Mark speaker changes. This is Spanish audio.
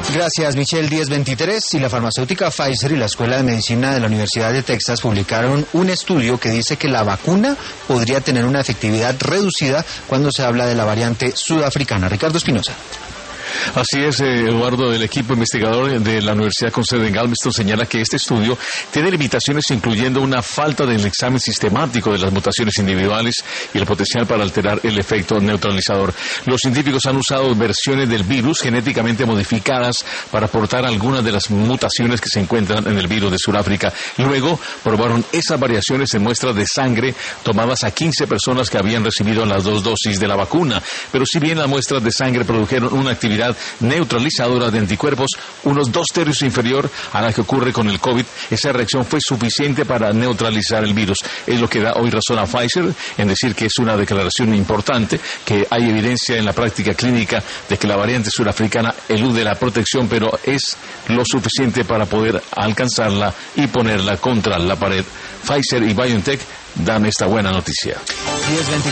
Speaker 1: Gracias, Michelle. 10:23 y la farmacéutica Pfizer y la Escuela de Medicina de la Universidad de Texas publicaron un estudio que dice que la vacuna podría tener una efectividad reducida cuando se habla de la variante sudafricana. Ricardo Espinosa.
Speaker 2: Así es, Eduardo. El equipo investigador de la Universidad con sede en Galveston señala que este estudio tiene limitaciones, incluyendo una falta del examen sistemático de las mutaciones individuales y el potencial para alterar el efecto neutralizador. Los científicos han usado versiones del virus genéticamente modificadas para aportar algunas de las mutaciones que se encuentran en el virus de Sudáfrica. Luego probaron esas variaciones en muestras de sangre tomadas a 15 personas que habían recibido las 2 dosis de la vacuna. Pero si bien las muestras de sangre produjeron una actividad neutralizadora de anticuerpos unos 2/3 inferior a la que ocurre con el COVID, esa reacción fue suficiente para neutralizar el virus. Es lo que da hoy razón a Pfizer en decir que es una declaración importante, que hay evidencia en la práctica clínica de que la variante surafricana elude la protección, pero es lo suficiente para poder alcanzarla y ponerla contra la pared. Pfizer y BioNTech dan esta buena noticia.